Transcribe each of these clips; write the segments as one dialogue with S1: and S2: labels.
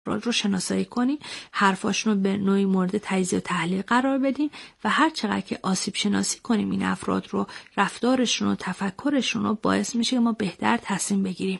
S1: رو شناسایی کنین، حرفاشون رو به نوعی مورد تجزیه و تحلیل قرار بدین و هر چقدر که آسیب شناسی کنیم این افراد رو، رفتارشون و تفکرشون رو، باعث میشه که ما بهتر تصمیم بگیریم.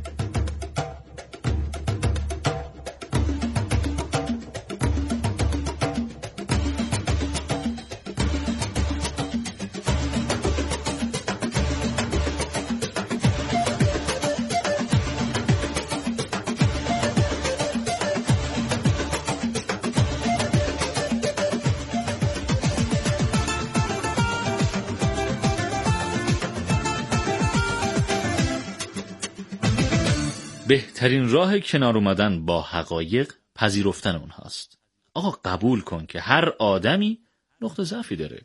S2: بهترین راه کنار اومدن با حقایق پذیرفتن اونهاست. آقا قبول کن که هر آدمی نقطه ضعفی داره.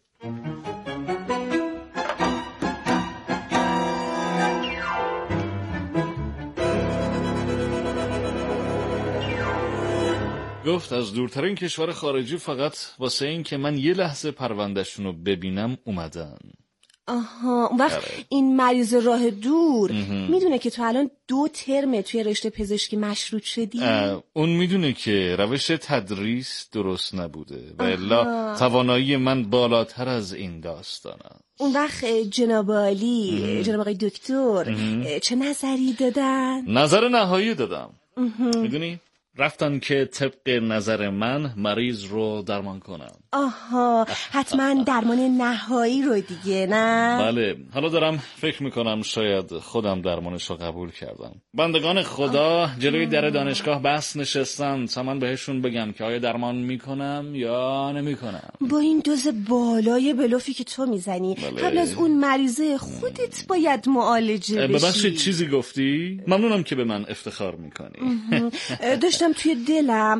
S2: گفت از دورترین کشور خارجی فقط واسه این که من یه لحظه پروندهشون رو ببینم اومدن.
S3: آها، اون وقت این مریض راه دور میدونه که تو الان 2 ترم توی رشته پزشکی مشروط شدی؟
S2: اون میدونه که روش تدریس درست نبوده و الا توانایی من بالاتر از این داستانه.
S3: اون وقت جناب عالی، جناب آقای دکتر چه نظری دادن؟
S2: نظر نهایی دادم. میدونی؟ رفتن که طبق نظر من مریض رو درمان کنم.
S3: آها، حتما درمان نهایی رو دیگه، نه؟
S2: بله، حالا دارم فکر میکنم شاید خودم درمانش رو قبول کردم. بندگان خدا جلوی در دانشگاه بس نشستن تا من بهشون بگم که آیا درمان میکنم یا نمیکنم.
S3: با این دوز بالای بلوفی که تو میزنی قبل از اون مریضه خودت باید معالجه بشی.
S2: ببخشید چیزی گفتی؟ ممنونم که به من افتخار میکنی.
S3: داشتم توی دلم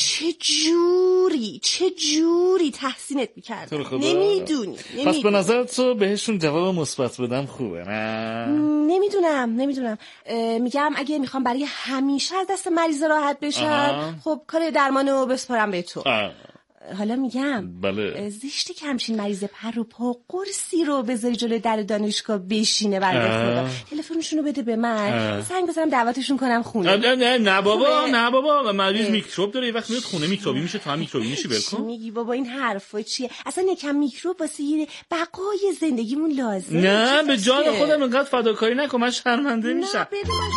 S3: چه جوری تحسینت میکردم. نمیدونی.
S2: پس به نظر تو بهشون جواب مثبت بدم خوبه، نه؟
S3: نمیدونم. میگم اگه میخوام برای همیشه از دست مریض راحت بشن، خب کار درمانو بسپارم به تو. حالا میگم
S2: بله.
S3: زشته که همچین مریض پر و پا قرصی رو بذاری جلوی در دانشگاه بشینه. بنده خدا تلفنشون رو بده به من، زنگ بزنم دعوتشون کنم خونه.
S2: نه بابا مریض میکروب داره، یه وقت میاد خونه میکروبی میشه، تو هم میکروبی میشی. ولکن
S3: میگی بابا این حرفا چیه؟ اصلا یکم میکروب واسه بقای زندگیمون لازمه.
S2: نه به جان خودم اینقدر فداکاری نکن، من شرمنده میشم.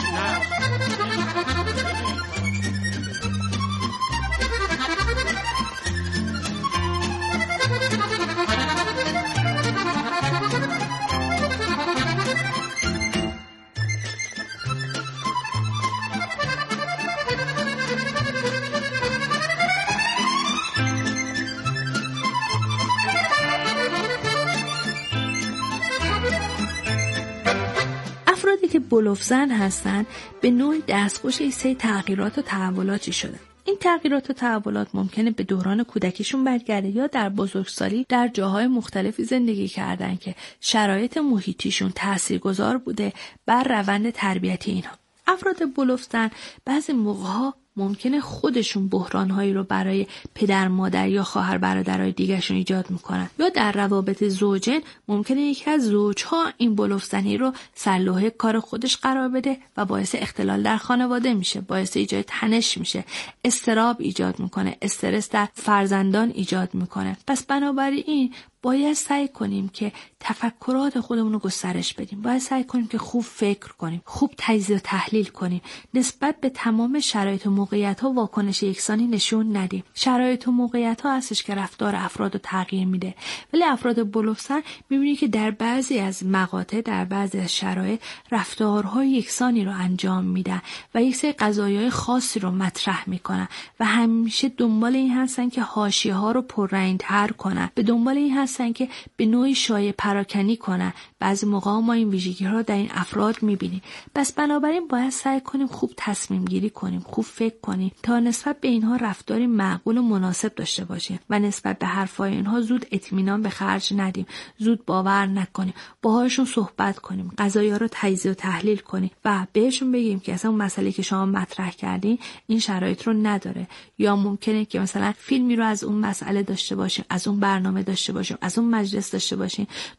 S1: افرادی که بلوفزن هستن به نوعی دستخوش یه سری تغییرات و تحولاتی شدن. این تغییرات و تحولات ممکنه به دوران کودکیشون برگرده یا در بزرگسالی در جاهای مختلفی زندگی کردن که شرایط محیطیشون تاثیرگذار بوده بر روند تربیتی اینها. افراد بلوفزن بعضی موقع‌ها ممکنه خودشون بحران‌هایی رو برای پدر، مادر یا خواهر برادرای دیگه‌شون ایجاد میکنن، یا در روابط زوجین ممکنه یکی از زوجها این بلوفزنی رو سرلوحه کار خودش قرار بده و باعث اختلال در خانواده میشه، باعث ایجاد تنش میشه، اضطراب ایجاد میکنه، استرس در فرزندان ایجاد میکنه. پس بنابراین باید سعی کنیم که تفکرات خودمون رو گسترش بدیم. باید سعی کنیم که خوب فکر کنیم، خوب تجزیه و تحلیل کنیم، نسبت به تمام شرایط و موقعیت‌ها واکنش یکسانی نشون ندیم. شرایط و موقعیت‌ها هستش که رفتار افراد رو تغییر میده. ولی افراد بلوفزن می‌بینی که در بعضی از مقاطع، در بعضی از شرایط رفتارهای یکسانی رو انجام میدن و یک سری قضایای خاصی رو مطرح میکنن و همیشه دنبال این هستن که حاشیه‌ها رو پررنگ‌تر کنن، به دنبال این هستن که به نوعی شایع پراکنی کنن. بعضی موقع ما این ویژگی‌ها رو در این افراد می‌بینیم. پس بنابراین باید سعی کنیم خوب تصمیم گیری کنیم، خوب فکر کنیم تا نسبت به اینها رفتاری معقول و مناسب داشته باشیم و نسبت به حرفای اینها زود اطمینان به خرج ندیم، زود باور نکنیم، باهاشون صحبت کنیم، قضایا رو تجزیه و تحلیل کنیم و بهشون بگیم که اصلا اون مسئله که شما مطرح کردین این شرایط رو نداره، یا ممکنه که مثلا فیلمی رو از اون مسئله داشته باشیم، از اون برنامه داشته باشیم، از اون مجلس داشته باشیم، با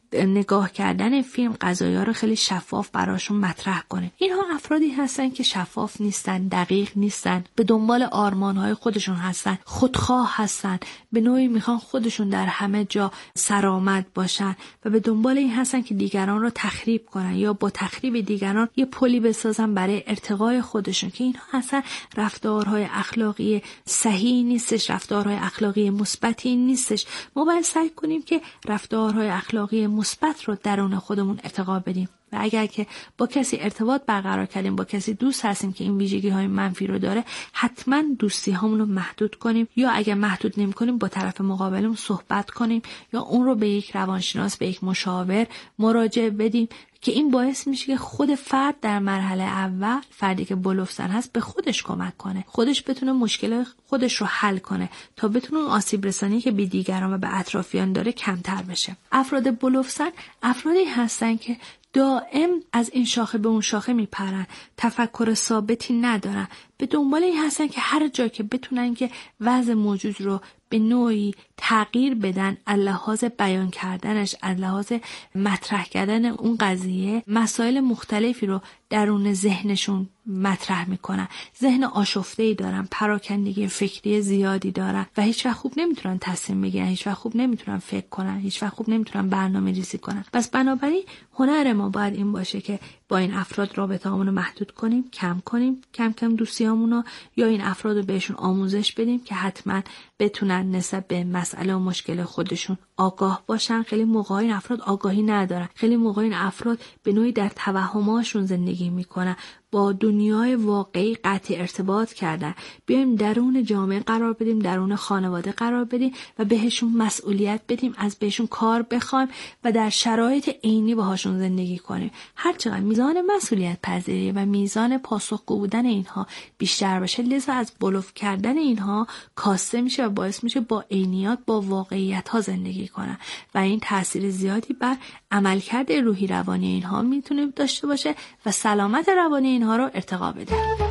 S1: نگاه کردن فیلم قضایا رو خیلی شفاف براشون مطرح کنیم. اینها افرادی هستن که شفاف نیستن، دقیق نیستن، به دنبال آرمان‌های خودشون هستن، خودخواه هستن، به نوعی میخوان خودشون در همه جا سرآمد باشن و به دنبال این هستن که دیگران رو تخریب کنن یا با تخریب دیگران یه پلی بسازن برای ارتقای خودشون، که اینها اصلا رفتارهای اخلاقی صحیح نیستش، رفتارهای اخلاقی مثبتی نیستش. ما باید سعی کنیم که رفتارهای اخلاقی مثبت رو درون خودمون ارتقا بدیم و اگر که با کسی ارتباط برقرار کردیم، با کسی دوست هستیم که این ویژگی های منفی رو داره، حتما دوستی هامون رو محدود کنیم یا اگر محدود نمی کنیم با طرف مقابلمون صحبت کنیم یا اون رو به یک روانشناس، به یک مشاور مراجعه بدیم، که این باعث میشه که خود فرد در مرحله اول، فردی که بلوفسن هست، به خودش کمک کنه، خودش بتونه مشکل خودش رو حل کنه تا بتونه اون آسیب رسانی که به دیگران و به اطرافیان داره کمتر بشه. افراد بلوفسن افرادی هستن که دائم از این شاخه به اون شاخه میپرن، تفکر ثابتی ندارن، به دنبال این هستن که هر جا که بتونن که وضع موجود رو به نوعی تغییر بدن، از لحاظ بیان کردنش، از لحاظ مطرح کردن اون قضیه، مسائل مختلفی رو درون ذهنشون مطرح میکنن. ذهن آشفته‌ای دارن، پراکندگی فکری زیادی دارن و هیچ وقت خوب نمیتونن تصمیم بگیرن، هیچ وقت خوب نمیتونن فکر کنن، هیچ وقت خوب نمیتونن برنامه‌ریزی کنن. پس بنابراین هنر ما باید این باشه که با این افراد رابطه‌مون رو محدود کنیم، کم کنیم، کم کم دوستیامون رو، یا این افراد رو بهشون آموزش بدیم که حتما بتونن نسبت به مسئله و مشکل خودشون آگاه باشن. خیلی موقع این افراد آگاهی ندارن، خیلی موقع این افراد به نوعی در توهماشون زندگی میکنن، با دنیای واقعی قطع ارتباط کردن. بیایم درون جامعه قرار بدیم، درون خانواده قرار بدیم و بهشون مسئولیت بدیم، از بهشون کار بخوایم و در شرایط عینی باهاشون زندگی کنیم. هرچقدر میزان مسئولیت پذیری و میزان پاسخگو بودن اینها بیشتر باشه، لذا از بلوف کردن اینها کاسته میشه و باعث میشه با عینیات، با واقعیت ها زندگی کنن و این تاثیر زیادی بر عملکرد روحی روانی اینها میتونه داشته باشه و سلامت روانی اینها رو ارتقا بده.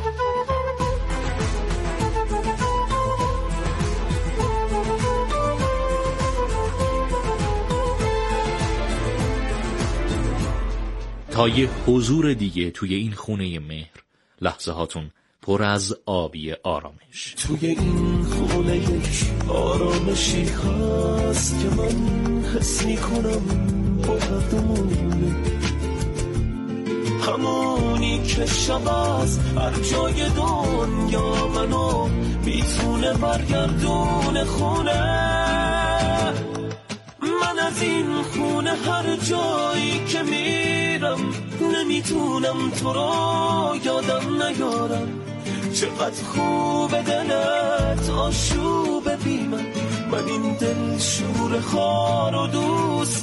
S4: تا یه حضور دیگه توی این خونه مهر، لحظه هاتون پر از آبی آرامش.
S5: توی این خونه یک آرامشی هست که من حس میکنم باردمونه، همونی که شب از هر جای دنیا منو میتونه برگردونه خونه. من از این خونه هر جایی که میرم نمیتونم تو رو یادم نیارم. چقدر خوبه دلت آشوب بی من این دل شور خار و دوست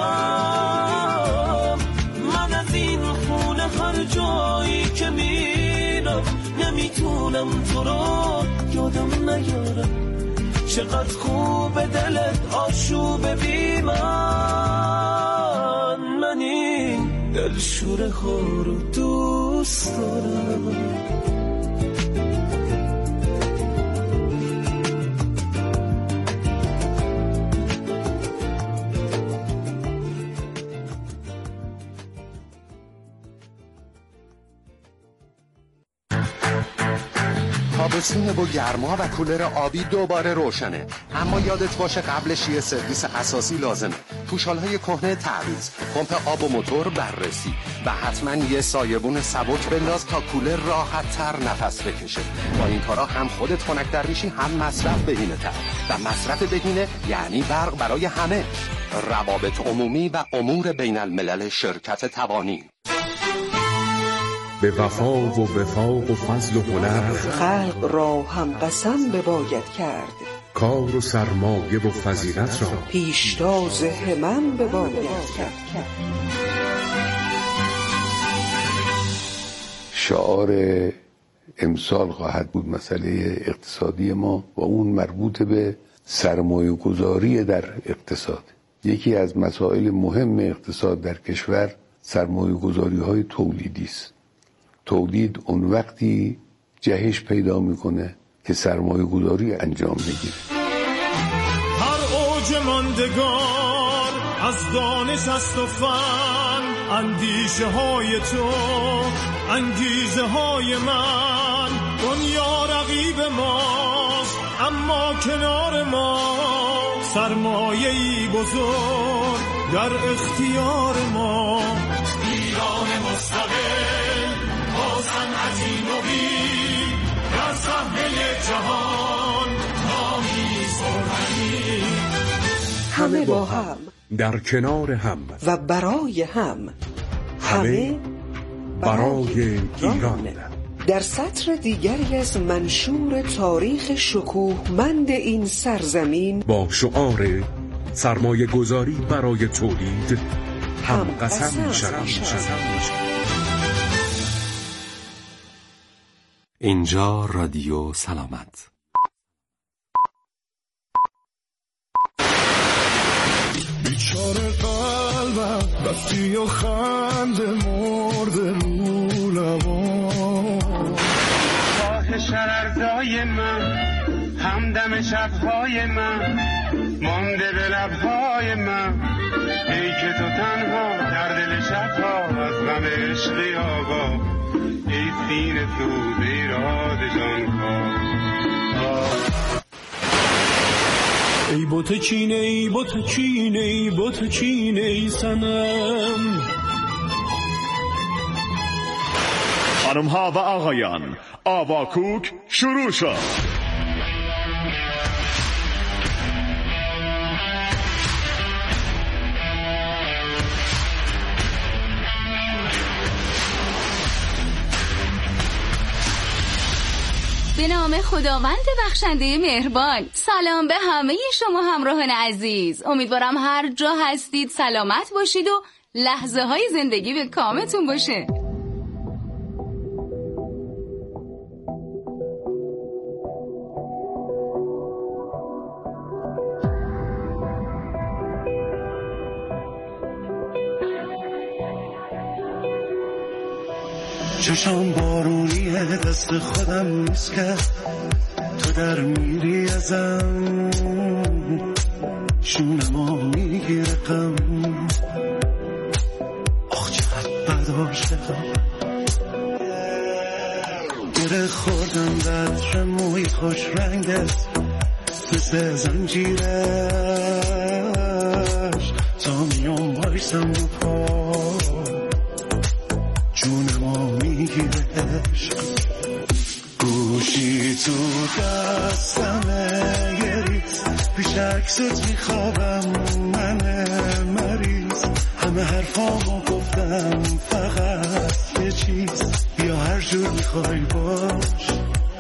S5: دارم. من از این خونه هر جایی که میرم نمیتونم تو رو یادم نیارم. چقدر خوبه دلت آشوب بی من این دل شور خار و دوست دارم.
S6: تابستونه با گرما و کولر آبی دوباره روشنه، اما یادت باشه قبلش یه سرویس اساسی لازمه. پوشالهای کهنه تعویض، پمپ آب و موتور بررسی و حتما یه سایبون سبک بنداز تا کولر راحت تر نفس بکشه. با این کارا هم خودت خنک‌تر میشی، هم مصرف بهینه تر و مصرف بهینه یعنی برق برای همه. روابط عمومی و امور بین الملل شرکت توانی.
S7: به وفا و وفاق و فضل و هنر
S8: خلق را هم قسم بباید کرد.
S7: کار و سرمایه و فضیلت را
S8: پیشتاز همم بباید کرد.
S9: شعار امسال خواهد بود مسئله اقتصادی ما و اون مربوط به سرمایه گذاری در اقتصاد. یکی از مسائل مهم اقتصاد در کشور سرمایه گذاری های تولیدی است. تولید اون وقتی جهش پیدا میکنه که سرمایه گذاری انجام بگیره.
S5: هر اوج ماندگار از دانش است و فن، اندیشه های تو انگیزه های من. دنیا رقیب ماست اما کنار ما، سرمایه‌ای بزرگ در اختیار ما. ایران مستقل با صنعتی نوین، در صحنه جهان نامی سرمدی.
S8: همه با هم،
S7: در کنار هم
S8: و برای هم. همه برای ایران. در سطر دیگری از منشور تاریخ شکوهمند این سرزمین، با
S7: شعار سرمایه گذاری برای تولید هم قسم می‌شویم.
S6: اینجا رادیو سلامت.
S5: بیچاره قلبم بستی و خنده مرده رو لبان.
S10: راه شررزای من، همدم شبهای من، مانده به لبهای من. ای که تو تنها در دل شبها، از غم عشقی آگاه. ای سینه سوز ایراد جانکاه.
S5: ای بوت چینه، ای بوت چینه، ای بوت چینه، ای سنم.
S11: خانم ها و آقایان، آواکوک شروع شد.
S12: به نام خداوند بخشنده مهربان. سلام به همه شما همراهان عزیز. امیدوارم هر جا هستید سلامت باشید و لحظه های زندگی به کامتون باشه.
S5: چشام بارونیه، دست خودم نیست که تو در میری ازم. شونمو میگیره غم، آخ چقدر برداشتم. گره خوردم بطر موی خوش رنگت، مثل زنجیرش تا میام بایستم رو پا. جونمو میگیره عشق، گوشی تو دستمه یه ریز، پیش عکست میخوابم من مریض. همه حرفامو گفتم فقط یه چیز، بیا هر جور میخوای باش.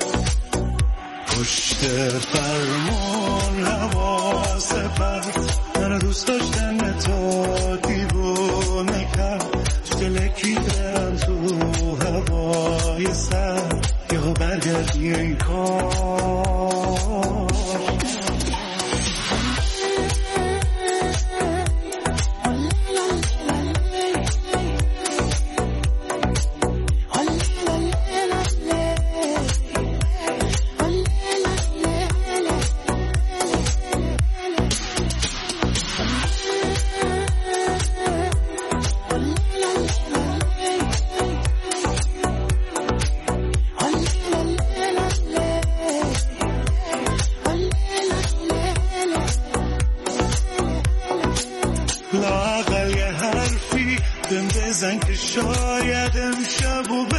S5: پشت فرمون حواس پرد، منو دوست داشتن تو دیوونه کرد. دلکی برم تو هوای سر، یا برگردی این کار. لااقل یه حرفی بهم بزن که شاید امشب و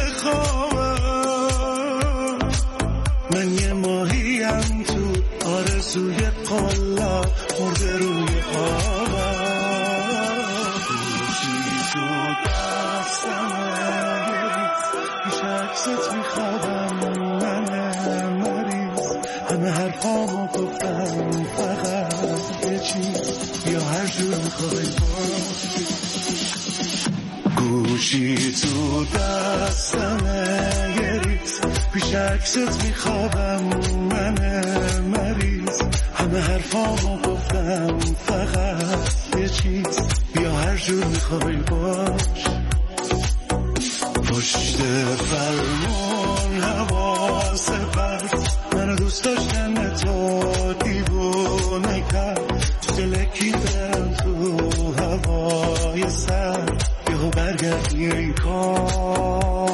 S5: بخوابم. من یه ماهیم تو آرزوی قلا، مرده روی آبم. گوشی تو دستمه، پیش عکست میخوابم من مریض. همه حرفامو گفتم فقط یه چیز، یا هر جور میخوای باش. گوشی تو دستمه یه ریز، پیش عکست میخوابم من مریض. همه حرفامو گفتم فقط یه چیز، بیا هر جور میخوای باش. پشت فرمون حواس پرد، من منو دوست داشتن تو دیوونه کرد، تو دل کی برم تو هوای سر، یهو برگردی ای کار.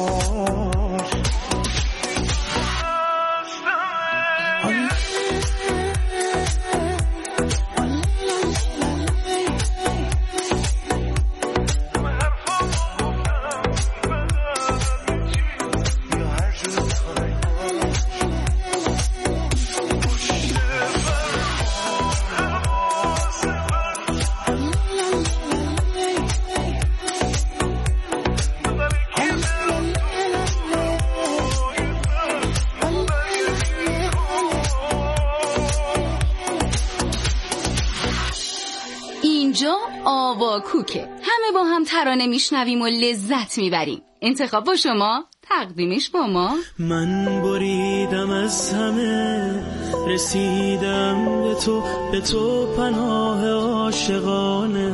S12: آواکوکه، همه با هم ترانه میشنویم و لذت میبریم. انتخاب با شما، تقدیمش با ما.
S5: من بریدم از همه، رسیدم به تو پناه عاشقانه.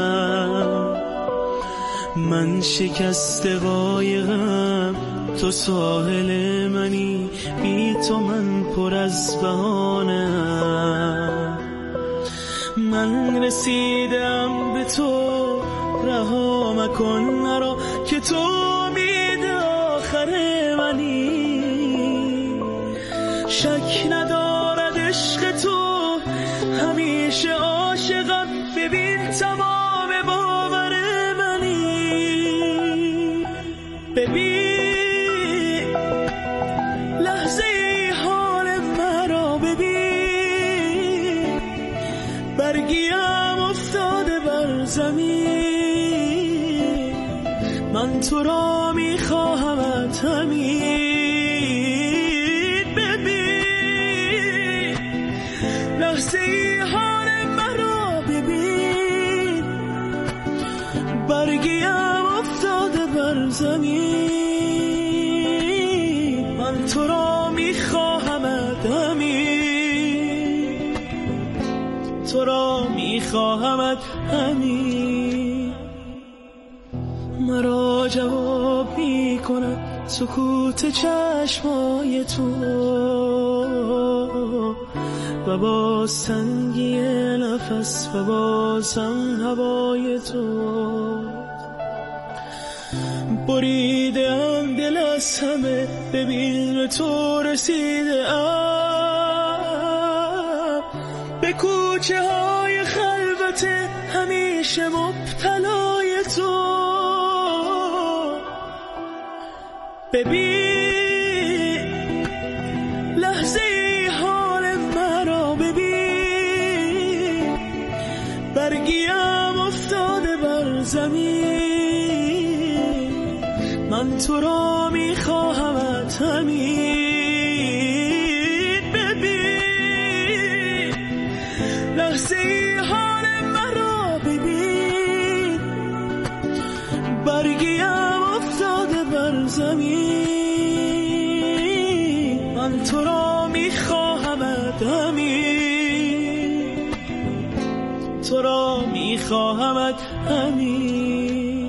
S5: من شکست قایقم، تو ساحل منی، بی تو من پر از بهانه. من رسیدم به تو، رها مکن مرا که تو امید آخر منی. شک ندارد عشق تو، همیشه عاشقم، ببین تمام باور منی. ببین لحظه حال مرا، ببین برگیم افتاده بر زمین. من تو را میخواهمت همین. ببین لحظه حال مرا، ببین برگیم افتاده بر زمین. من تو را میخواهمت همین، تو را میخواهمت همین. مرا جواب میکند سکوت چشمای تو، و با سنگی نفس و بازم هوای تو. بریدم دل از همه، ببین تو رسیده ام به کوچه های خلوت، همیشه مبتلای تو. ببین لحظه حال مرا، ببین برگیم افتاده بر زمین. من تو را میخواهمت همین. ببین لحظه حال مرا، ببین برگیم افتاده بر زمین. من تو را میخواهمت همین، تو را میخواهمت همین.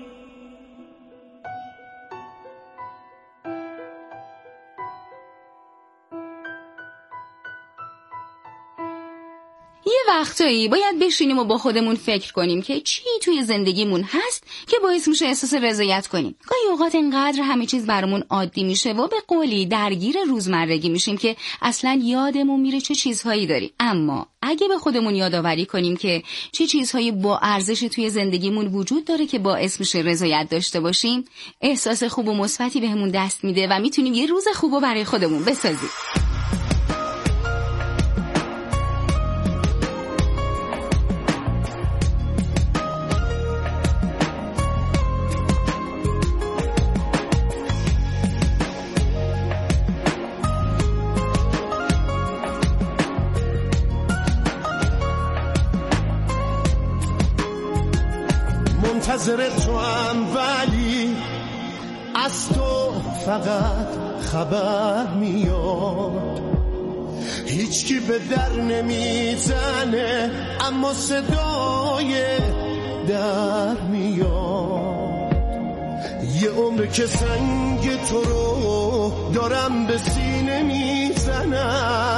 S12: یه وقتایی باید بشینیم و با خودمون فکر کنیم که چی توی زندگیمون هست که باعث میشه احساس رضایت کنیم. گاهی اوقات اینقدر همه چیز برامون عادی میشه و به قولی درگیر روزمرگی میشیم که اصلا یادمون میره چه چیزهایی داریم. اما اگه به خودمون یادآوری کنیم که چه چیزهایی با ارزش توی زندگیمون وجود داره که باعث میشه رضایت داشته باشیم، احساس خوب و مثبتی بهمون دست میده و میتونیم یه روز خوبو برای خودمون بسازیم.
S5: منتظر تو هم، ولی از تو فقط خبر میاد. هیچکی به در نمیزنه اما صدای در میاد. یه عمر که سنگ تو رو دارم به سینه میزنم،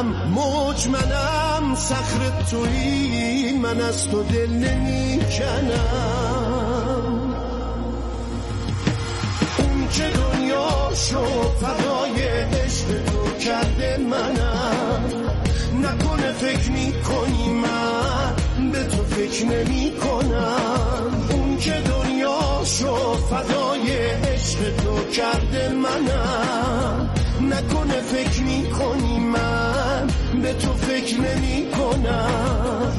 S5: منم موج منم صخره تویی من از تو دل نمیکنم اون که دنیاشو فدای عشق تو کرده منم نکنه فکر میکنی من به تو فکر نمی کنم اون که دنیاشو فدای عشق تو کرده منم نکنه فکر میکنی من به تو فکر نمی کنم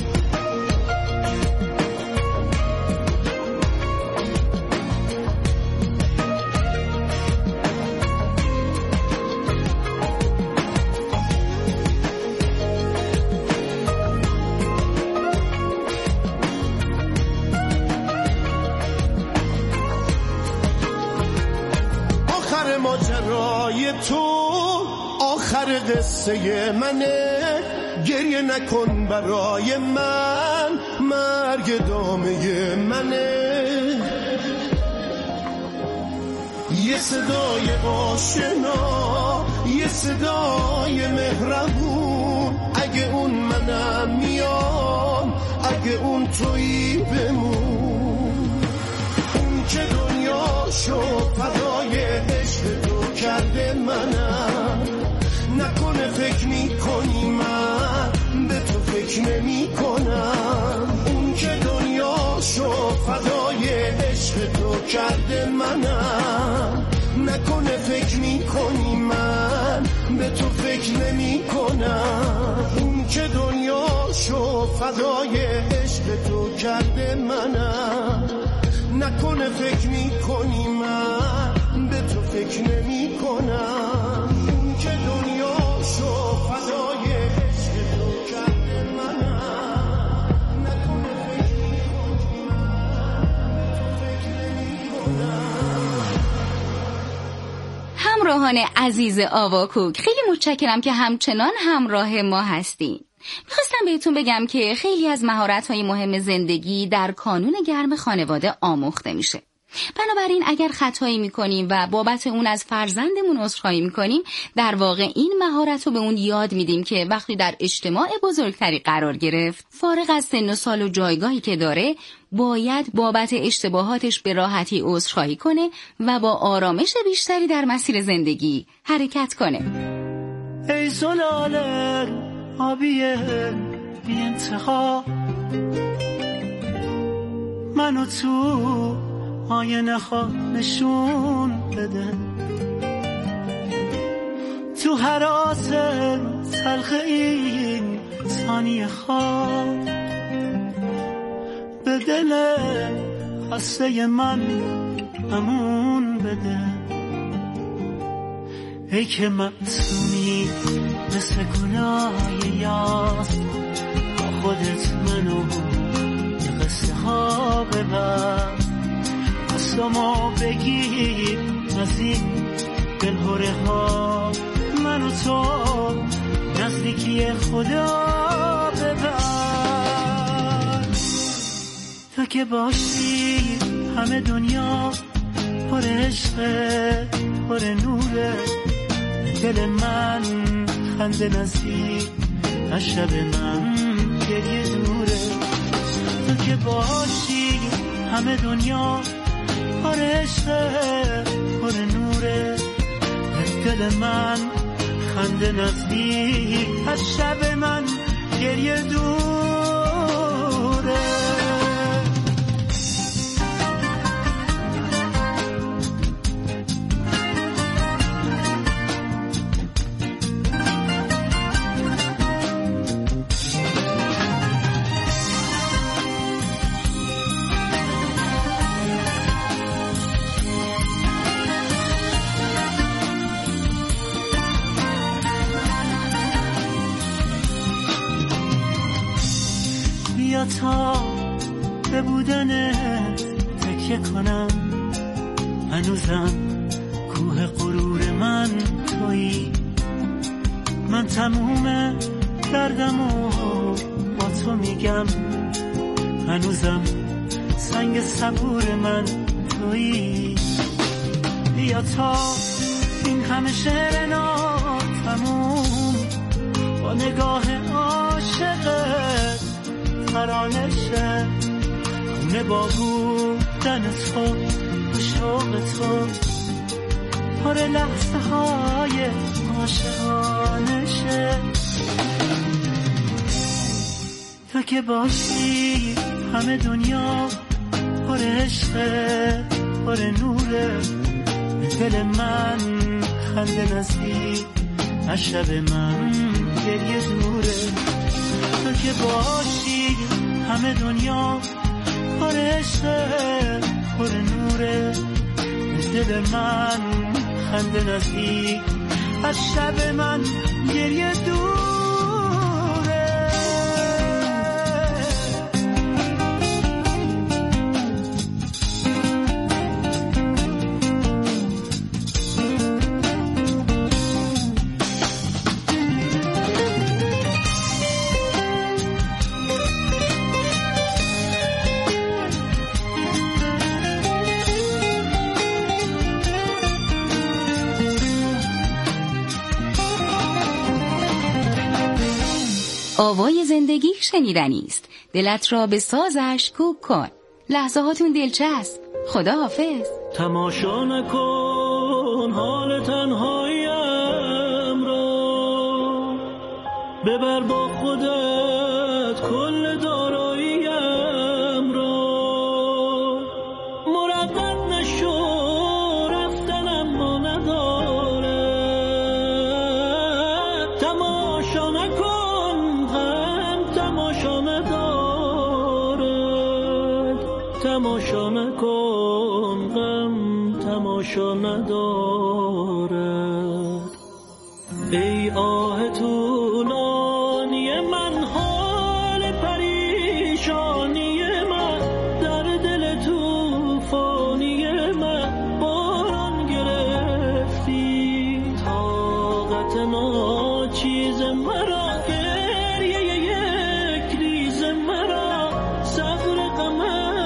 S5: ماجرای تو آخر قصه منه گریه نکن برای من مرگ دامه منه یه صدای آشنا یه صدای مهربون اگه اون منم میام اگه اون تویی بمون اون که دنیاشو فدای عشق تو کرده منم نکنه فکر میکنی من به تو فکر نمی کنم اون که دنیاشو فدای عشق تو کرده منم نکنه فکر میکنی من به تو فکر نمی کنم اون که دنیاشو فدای عشق تو کرده منم نکنه فکر میکنی من به تو فکر نمی کنم اون که دنیاشو فدای عشق تو کرده منم نکنه فکر میکنی من به تو فکر نمی کنم.
S12: همراهان عزیز آواکوک خیلی متشکرم که همچنان همراه ما هستین. میخواستم بهتون بگم که خیلی از مهارت‌های مهم زندگی در کانون گرم خانواده آموخته میشه. بنابراین اگر خطایی میکنیم و بابت اون از فرزندمون عذرخواهی میکنیم در واقع این مهارت رو به اون یاد میدیم که وقتی در اجتماع بزرگتری قرار گرفت فارغ از سن و سال و جایگاهی که داره باید بابت اشتباهاتش به راحتی عذرخواهی کنه و با آرامش بیشتری در مسیر زندگی حرکت کنه.
S5: ای زلاله آبیه بی انتها منو تو آینه ها نشون بده تو حراس تلخ این ثانیه ها به دل خسته من امون بده ای که معصومی مثل گناه یاد با خودت منو یه قصه ها ببر قسمو بگیر از این دلهوره ها منو تو نزدیکی خدا ببر تو که باشی همه دنیا پر عشقه پر نوره دل من خنده نزدیک از شب من گریه دوره تو که باشی همه دنیا پر عشقه پر نوره دل من خنده نزدیک از شب من گریه دوره تا به بودنت تکیه کنم هنوزم کوه غرور من تویی من تموم دردمو با تو میگم هنوزم سنگ صبور من تویی بیا تا این همه شعر ناتموم با نگاه عاشقت ترانشه خونه با بودن تو و شوق تو پر لحظه های عاشقانشه تو که باشی همه دنیا پر عشقه پر نوره دل من خنده نزدیک از شب من گریه دوره تو که باشی همه دنیا پر عشقه پر نوره دل من خنده نزدیک از شب من گریه دوره
S12: آوای زندگی شنیدنی است. دلت را به سازش کوک کن. لحظه هاتون دلچسب. خدا حافظ.
S5: تماشا نکن حال تنهاییم را، ببر با خودت کل داراییم را، مرقب نشو رفتن اما نداره، تماشا نکن تماشا نکن غم تماشا ندارد. ای آه طولانی من حال پریشانی من، در دل توفانی من باران گرفتی، طاقت ناچیز مرا گریه یک ریز مرا، صبر غم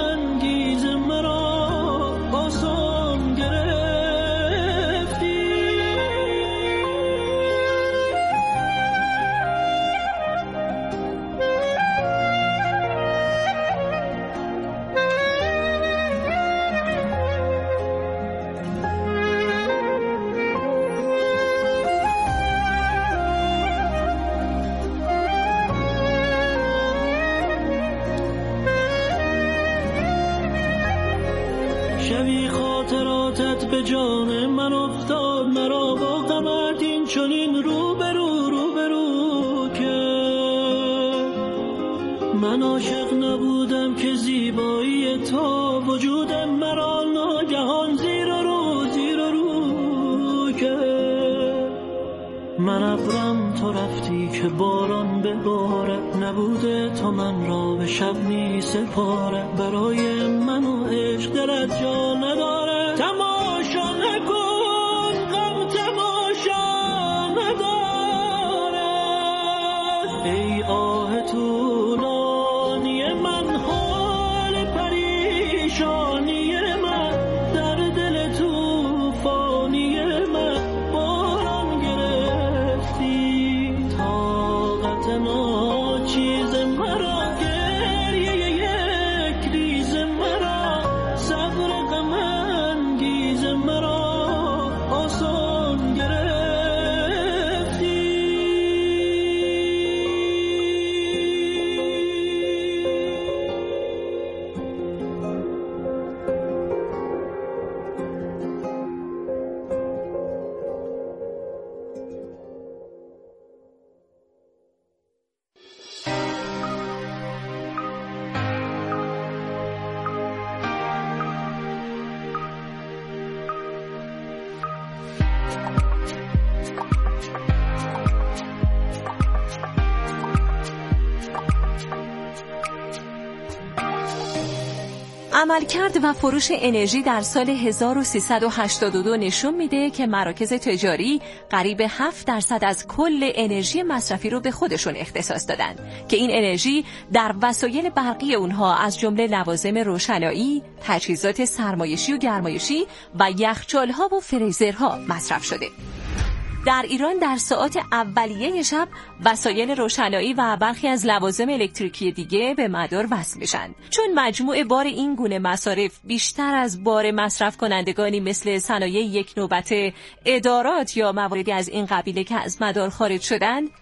S5: شبی خاطراتت به جان من افتاد، مرا با غمت این چنین روبرو روبرو که من عاشق نبودم که زیبایی تو وجود مرا ناگهان زیر و رو که من ابرم تو رفتی که باران ببارد، نبوده تو من را به شب می سپارد، برای من و عشق دلت جا نداره، تماشا نکن غم تماشا نداره. ای آه طولانی من حال پریشانی من، در دل توفانی من باران گرفتی، طاقت ناچیز مرا گریه یک ریز مرا، صبر غم انگیز مرا آسان گرفتی.
S13: عملکرد و فروش انرژی در سال 1382 نشون میده که مراکز تجاری قریب 7% از کل انرژی مصرفی رو به خودشون اختصاص دادن که این انرژی در وسایل برقی اونها از جمله لوازم روشنایی، تجهیزات سرمایشی و گرمایشی و یخچال‌ها و فریزرها مصرف شده. در ایران در ساعات اولیه شب وسایل روشنایی و برخی از لوازم الکتریکی دیگه به مدار وصل میشن. چون مجموع بار این گونه مصارف بیشتر از بار مصرف کنندگانی مثل صنایع یک نوبته، ادارات یا مواردی از این قبیله که از مدار خارج شدن،